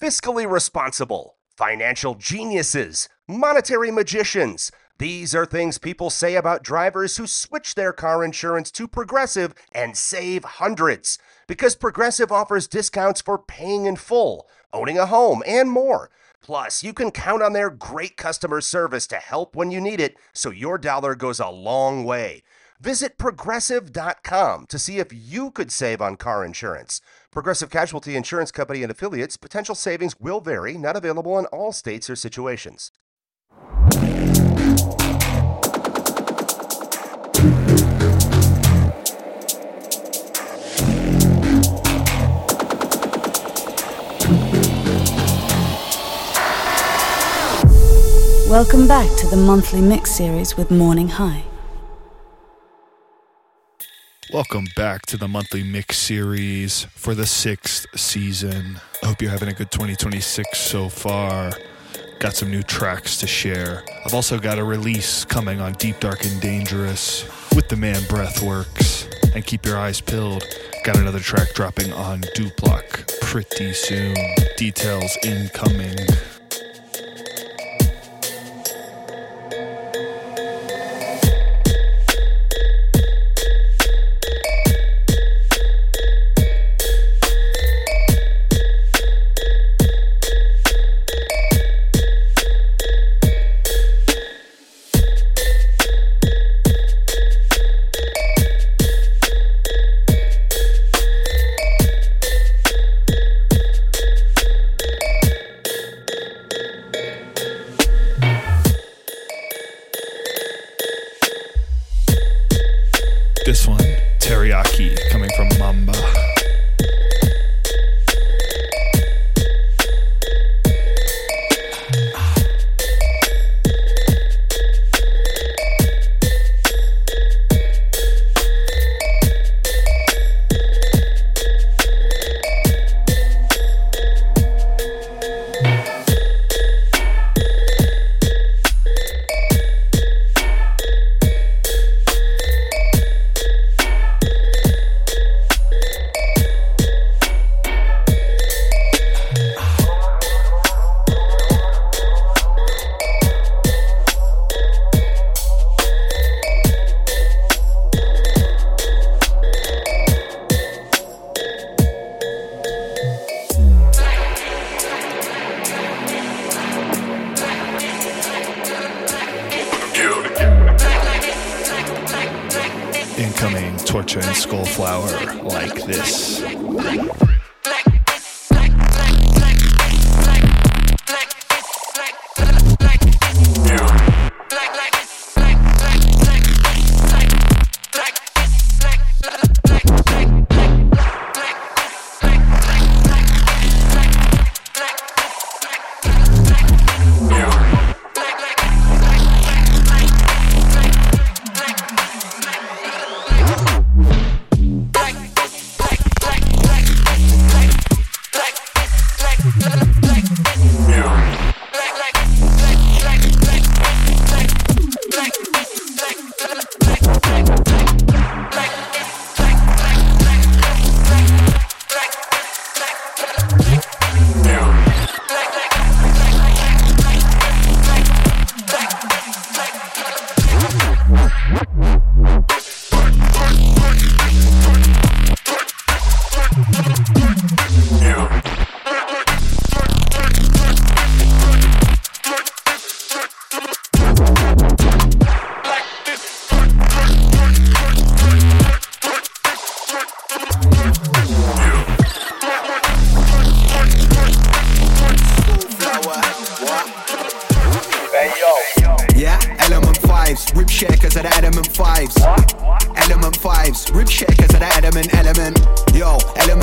fiscally responsible, financial geniuses, monetary magicians. These are things people say about drivers who switch their car insurance to Progressive and save hundreds. Because Progressive offers discounts for paying in full, owning a home, and more. Plus, you can count on their great customer service to help when you need it, so your dollar goes a long way. Visit Progressive.com to see if you could save on car insurance. Progressive Casualty Insurance Company and Affiliates. Potential savings will vary. Not available in all states or situations. Welcome back to the monthly mix series with Morning High. Welcome back to the monthly mix series for the 6th season. I hope you're having a good 2026 so far. Got some new tracks to share. I've also got a release coming on Deep, Dark, and Dangerous with the man Breathworks. And keep your eyes peeled. Got another track dropping on Duplock pretty soon. Details incoming. This one, Teriyaki, coming from Mamba. Incoming Torture and Skullflower like this.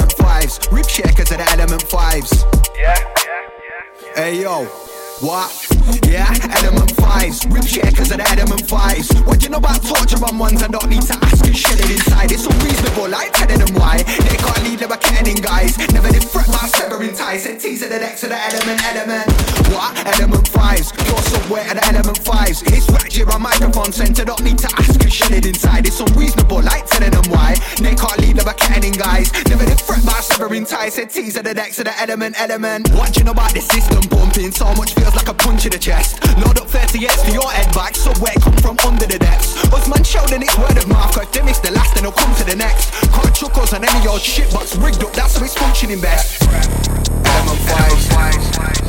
Hey yo, what? Yeah, element 5s, rip share cause of the element 5s. What you know about torture on ones? I don't need to ask and shit it inside. It's unreasonable, I ain't telling them why. They can't leave never getting in guys. Never did fret about severing ties. Said T's at the next to the element. What? Element 5s, you're somewhere at the element 5s. It's right here on microphone center, don't need to ask and shit it inside. It's unreasonable, I ain't telling them why. They can't leave never getting in guys. Never did fret about severing ties. Said T's at the next to the element. What do you know about the system pumping? So much feels like a punch in the chest. Load up 38s for your head back, so where come from under the depths. Us man showed and it's word of mouth, cause they miss the last and they'll come to the next. Can't chuck us on any old shit box rigged up, that's how it's functioning best. Element 5s.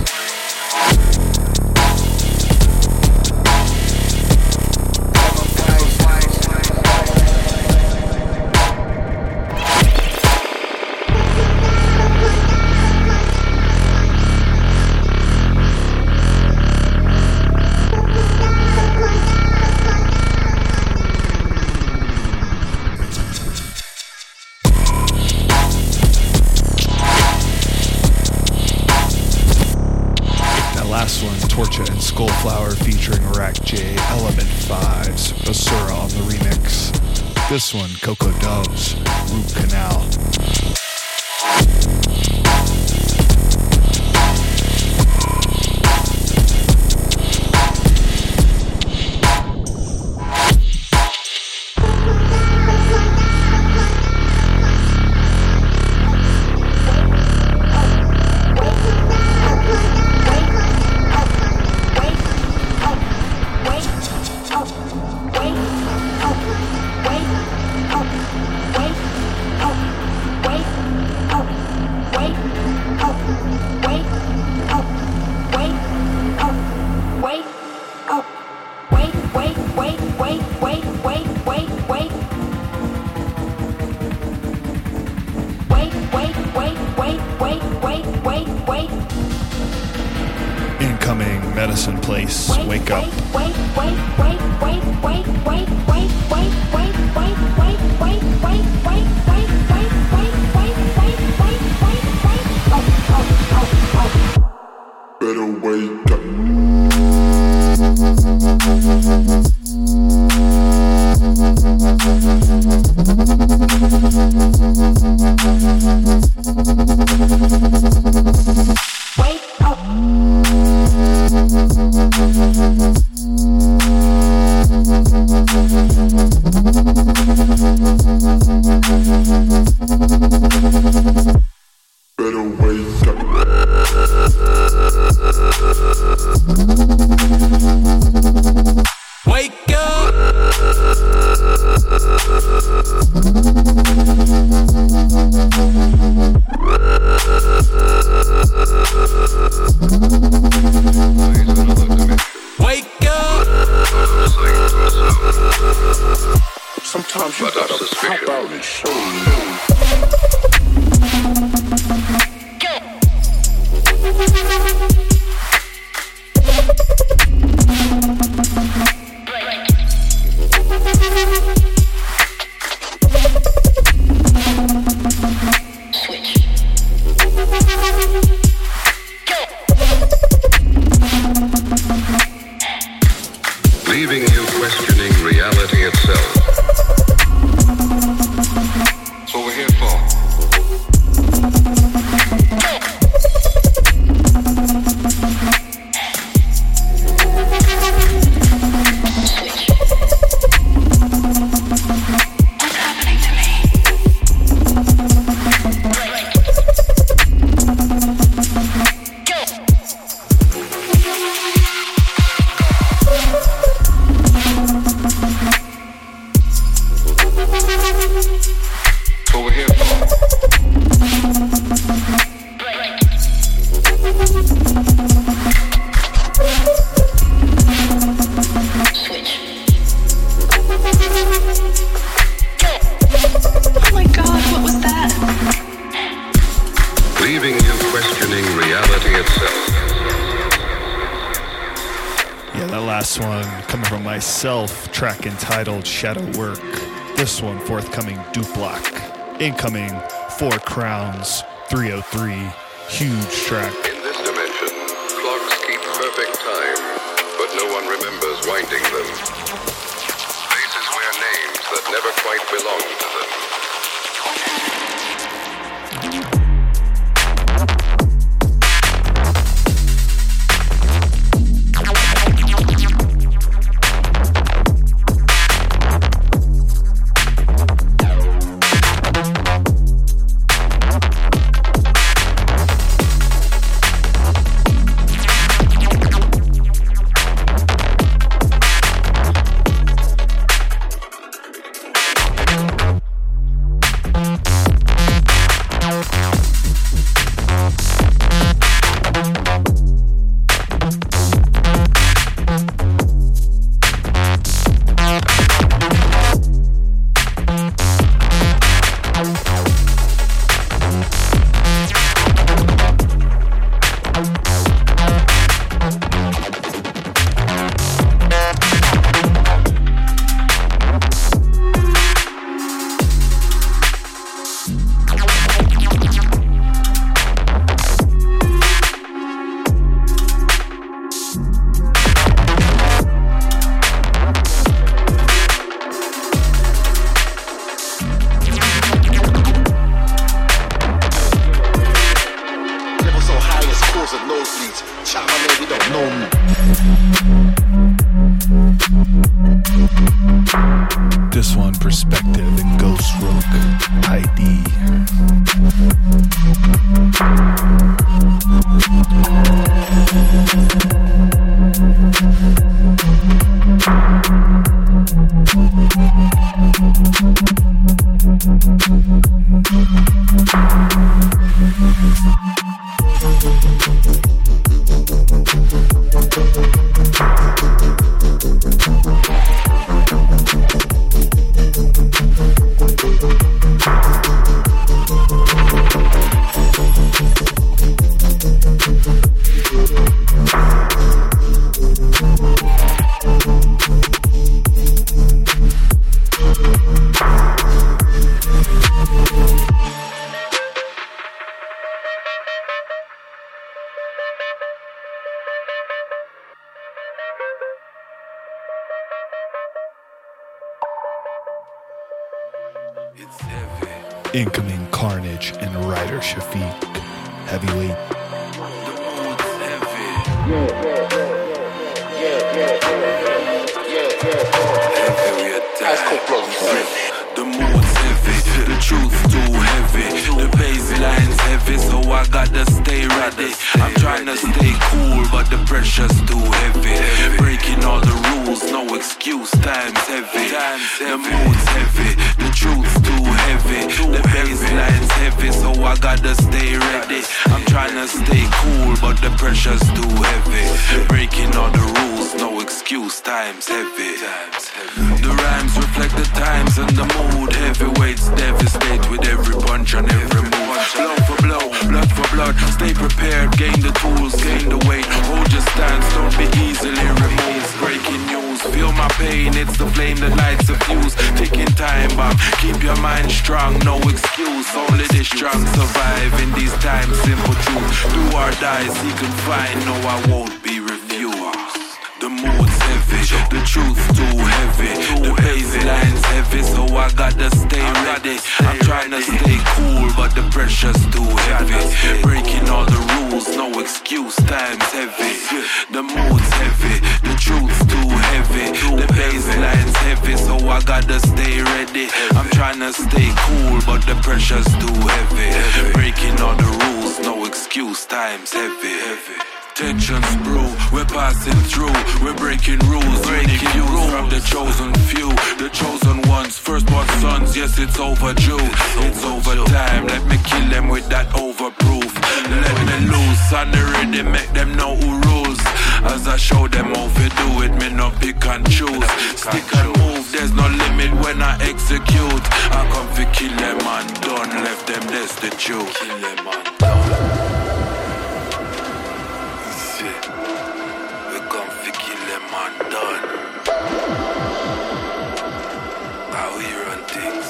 Torcha and Skullflower featuring Rack J, Element 5s, Basura on the remix. This one, Coco Doves, Root Canal. Incoming Medicine Place, Wake Up. Better wake up. Better wake up. Wake up. Wake up. Sometimes you gotta pop out and show me. Leaving you questioning reality itself. That's what we're here for. What's happening to me? That's what we're here for. Oh my God, what was that? Leaving you questioning reality itself. Yeah, that last one coming from myself, track entitled Shadow Work. This one forthcoming Duplock. Incoming 4 Crowns 303. Huge track. In this dimension, clocks keep perfect time. but no one remembers winding them. Faces wear names that never quite belong to them. This one, Perspective and Ghost Rook, ID. Incoming Carnage and Ryder Shafiq. Heavyweight. The mood's heavy, the truth's too heavy, the baseline's heavy, so I gotta stay ready. I'm trying to stay cool, but the pressure's too heavy. Breaking all the rules, no excuse, time's heavy. The mood's heavy, the truth's too heavy, the baseline's heavy, so I gotta stay ready. I'm trying to stay cool, but the pressure's too heavy. Breaking all the rules, no excuse, time's heavy. The rhymes reflect the times and the mood. Heavyweights devastate with every punch and every move. Blow for blow, blood for blood. Stay prepared, gain the tools, gain the weight. Hold your stance, don't be easily removed. Breaking news, feel my pain. It's the flame that lights a fuse. Ticking time bomb, keep your mind strong. No excuse, only the strong survive in these times. Simple truth, do or die, seek and find. No, I won't be refused. The mood's heavy, the truth's too heavy, the baseline's heavy, so I gotta stay ready. I'm trying to stay cool, but the pressure's too heavy. Breaking all the rules, no excuse, time's heavy. The mood's heavy, the truth's too heavy, the baseline's heavy, so I gotta stay ready. I'm trying to stay cool, but the pressure's too heavy. Breaking all the rules, no excuse, time's heavy. Tensions brew, we're passing through, we're breaking rules, breaking rules from the chosen few, the chosen ones, firstborn sons, yes it's overdue, it's over time, let me kill them with that overproof, let me loose on the rhythm, make them know who rules, as I show them how to do it, me no pick and choose, stick and move, there's no limit when I execute, I come to kill them and done, left them destitute, kill them and done. Done. How we run things.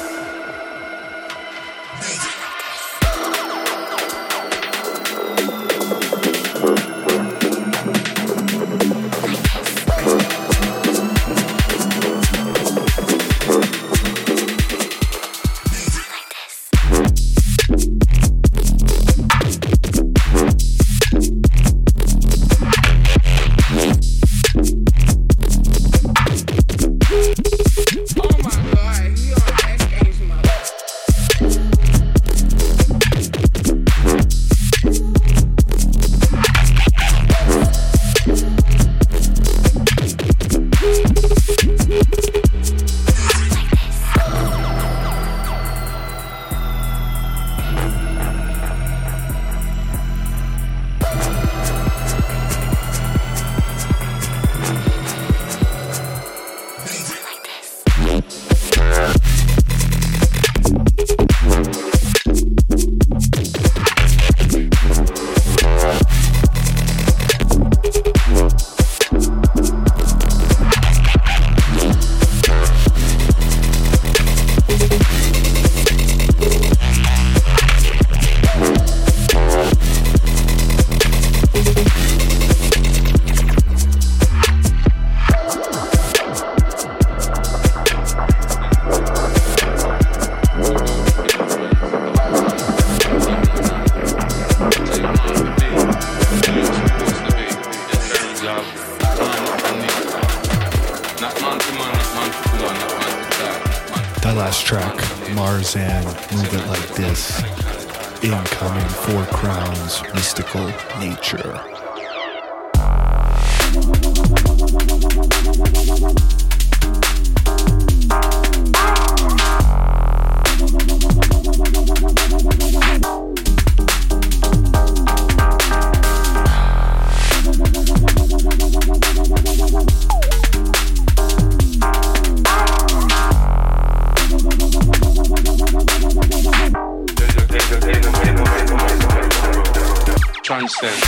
last track, Marzan, Move It Like This. Incoming, Four Crowns, Mystical Nature. Transcend.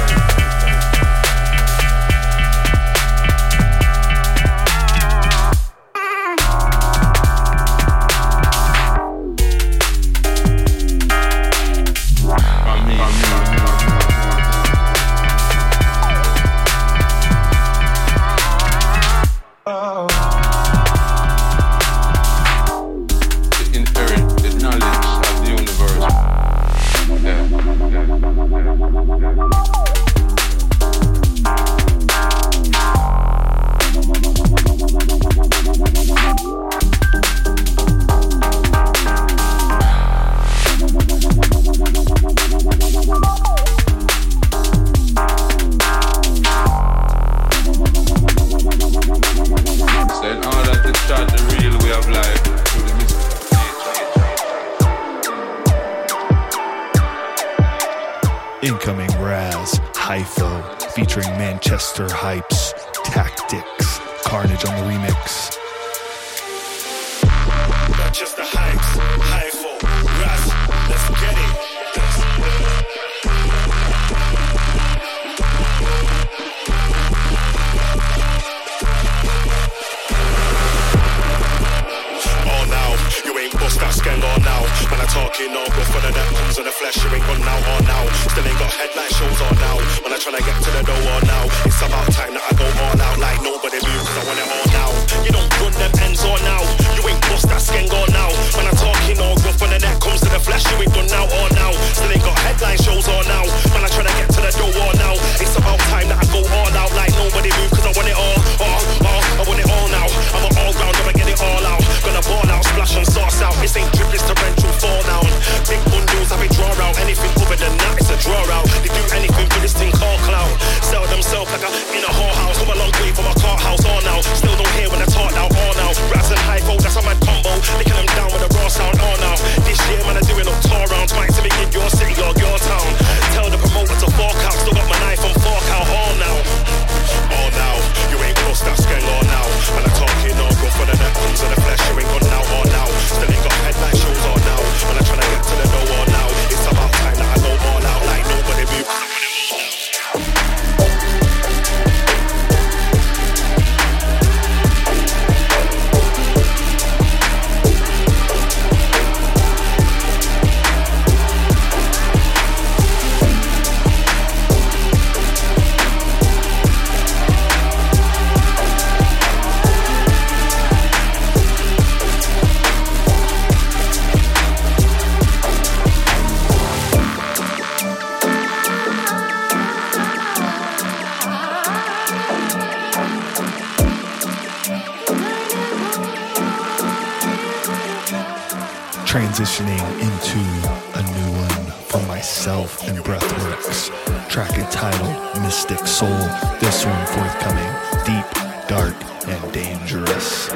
Incoming Raz, Hypho, featuring Manchester Hypes, Tactics, Carnage on the remix. Manchester Hypes, Hypho, Raz, let's get it. Oh now, you ain't bust that skank on now. When I talking all good for the net comes in the flesh, you ain't gone now or now. Still ain't got headlight shows on now. When I tryna get to the door or now. It's about time that I go all out like nobody moves, cause I want it all now. You don't run them ends on now. You ain't bust that skank on now. When I talking all rough when the net comes to the flesh, you ain't done now or now. Still ain't got headline shows on now. When I tryna get to the door or now. It's about time that I go all out like nobody moves, cause I want it all. I want it all now. I'm an all round, I'ma get it all out. Gonna ball out, splash and sauce out. This ain't drip, it's torrential fall down. Big bundles, have it draw out. Anything other than that, it's a draw out. They do anything for this thing called clout. Sell themselves like a in a whorehouse. Come a long way from a cart house, all now. Still don't hear when I talk now, all now. Raz and Hypho, that's a mad combo. Licking them down with a raw sound, all now. This year, man, I'm doing up tour rounds. Might to me in your city or your town. Tell the promoter to fork out. Still got my knife and fork out, all now. All now, you ain't bust that skank all now. When I talking all rough when the net comes in the flesh, you ain't gone now, all now. Still ain't got headlight shows all now. When I tryna get to the door all now. It's about time that I go all out like nobody moves. Transitioning into a new one from myself and Breathworks. Track entitled Mystic Soul. This one forthcoming, deep, dark, and dangerous.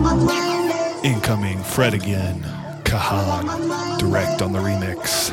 Incoming Fred again, Kahan, direct on the remix.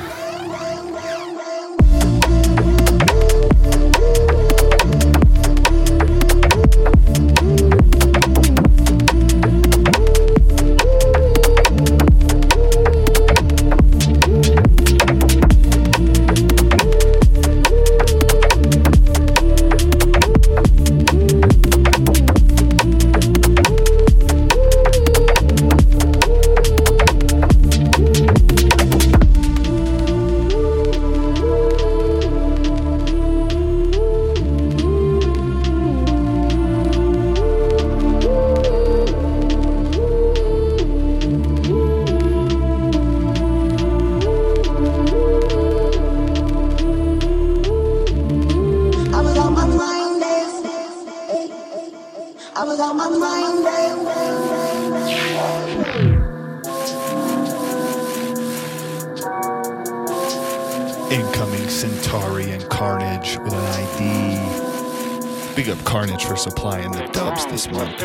Incoming Centauri and Carnage with an ID. Big up Carnage for supplying the dubs this month.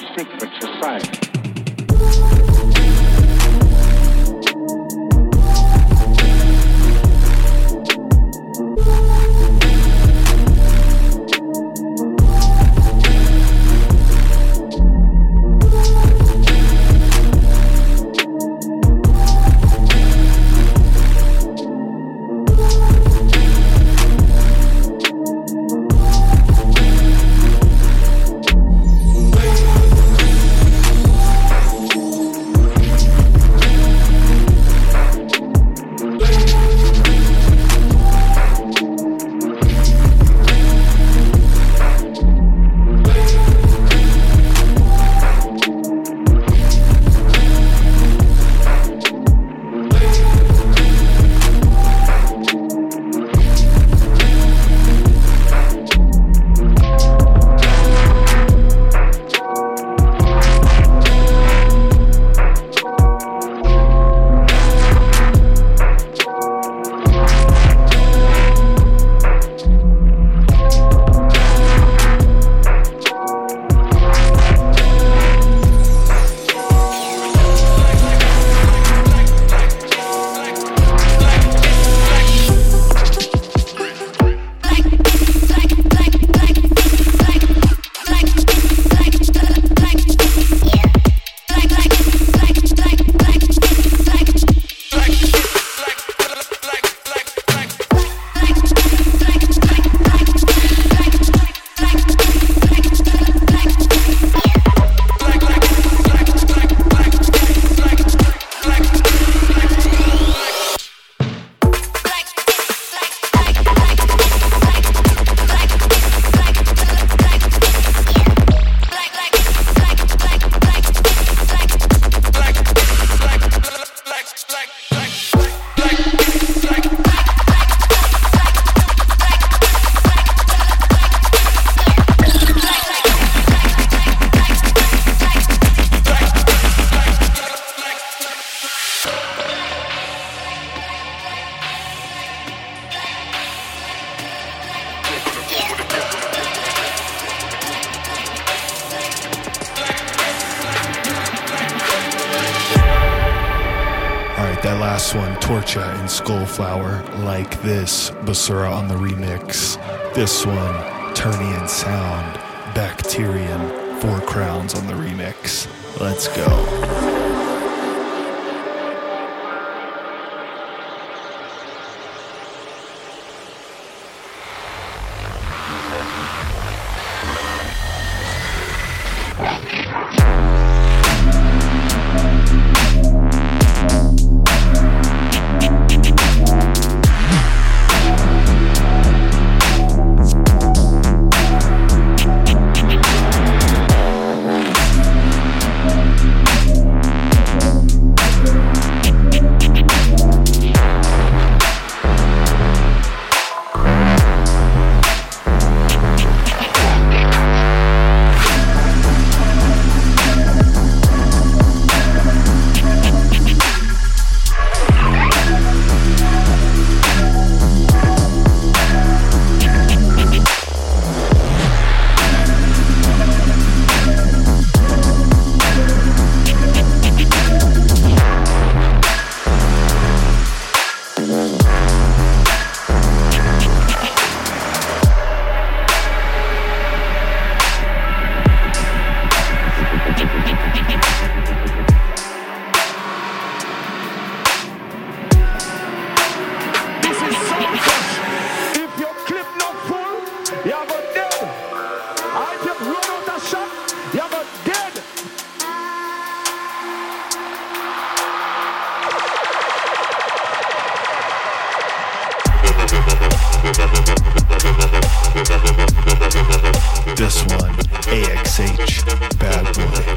That last one, Torcha and Skullflower, Like This, Basura on the remix. This one, Turnian Sound, Bacterian, Four Crowns on the remix. Let's go. This one, AXH, Bad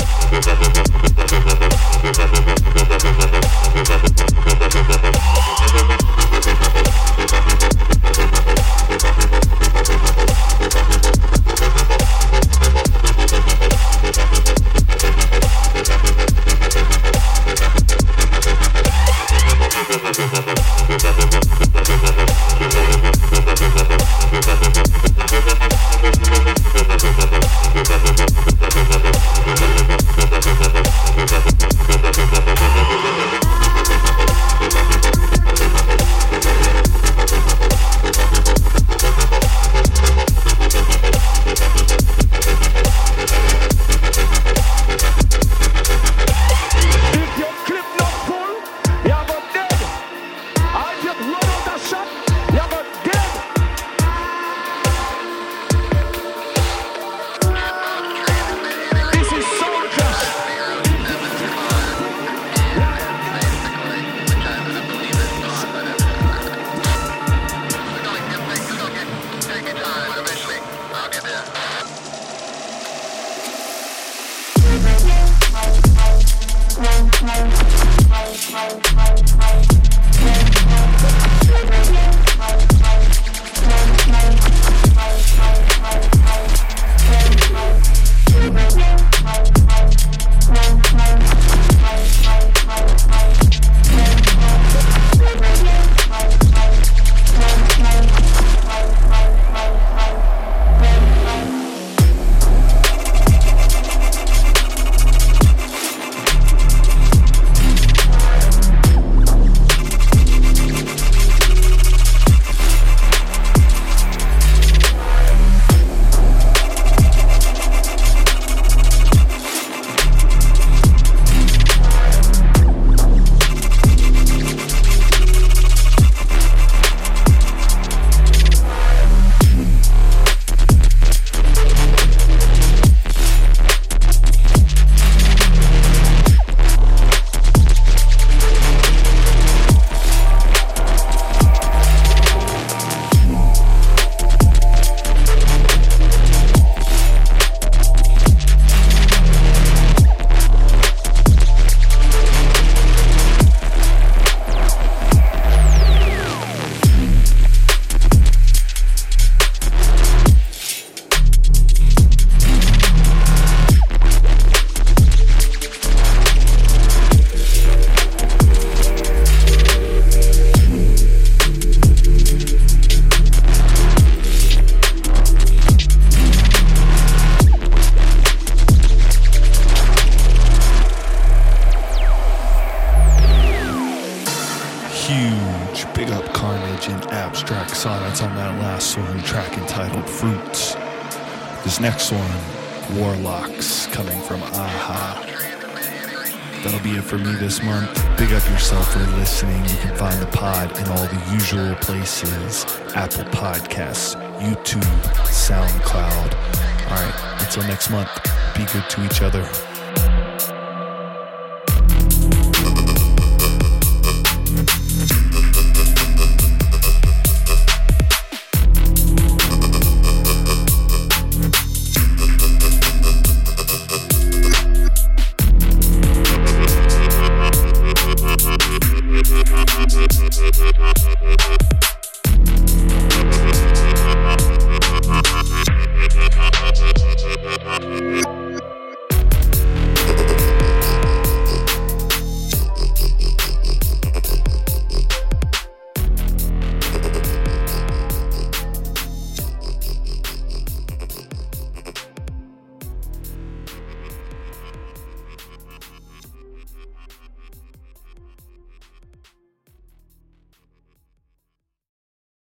Sonnets on that last one, track entitled Fruits. This next one, Warlocks, coming from Aha. That'll be it for me this month. Big up yourself for listening. You can find the pod in all the usual places: Apple Podcasts, YouTube, SoundCloud. All right, until next month, be good to each other.